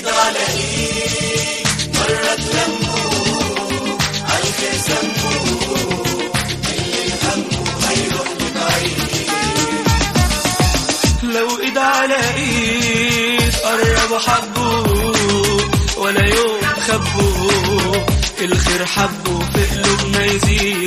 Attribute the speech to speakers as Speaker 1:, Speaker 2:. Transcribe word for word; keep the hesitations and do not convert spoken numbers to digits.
Speaker 1: ايد على ايد مرة تلموا عالخير سموا اللي همه هيروح لبعيد. لو ايد على ايد قربوا حبوا ولا يوم خبوا الخير حبوا في قلوبنا يزيد